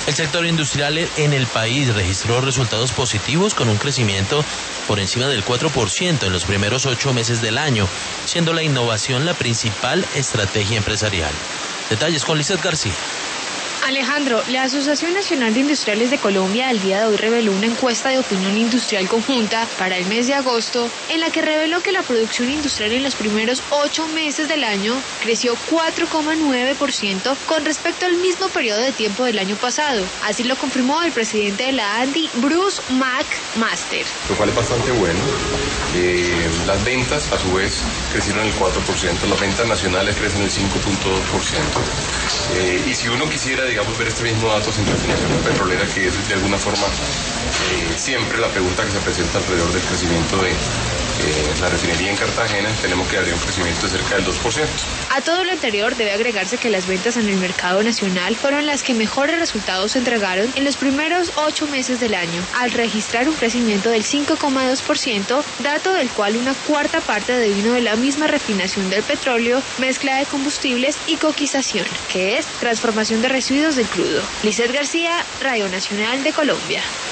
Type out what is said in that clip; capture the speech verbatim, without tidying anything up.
El sector industrial en el país registró resultados positivos con un crecimiento por encima del cuatro por ciento en los primeros ocho meses del año, siendo la innovación la principal estrategia empresarial. Detalles con Lizeth García. Alejandro, la Asociación Nacional de Industriales de Colombia al día de hoy reveló una encuesta de opinión industrial conjunta para el mes de agosto, en la que reveló que la producción industrial en los primeros ocho meses del año creció cuatro coma nueve por ciento con respecto al mismo periodo de tiempo del año pasado. Así lo confirmó el presidente de la ANDI, Bruce McMaster. Lo cual es bastante bueno. Eh, las ventas, a su vez, crecieron el cuatro por ciento. Las ventas nacionales crecen el cinco punto dos por ciento. Eh, y si uno quisiera, digamos, ver este mismo dato sin refinación petrolera, que es de alguna forma eh, siempre la pregunta que se presenta alrededor del crecimiento de eh, la refinería en Cartagena, tenemos que darle un crecimiento de cerca del dos por ciento. A todo lo anterior debe agregarse que las ventas en el mercado nacional fueron las que mejores resultados entregaron en los primeros ocho meses del año, al registrar un crecimiento del cinco coma dos por ciento, dato del cual una cuarta parte devino de la misma refinación del petróleo, mezcla de combustibles y coquización, que es transformación de residuos del crudo. Lizeth García, Radio Nacional de Colombia.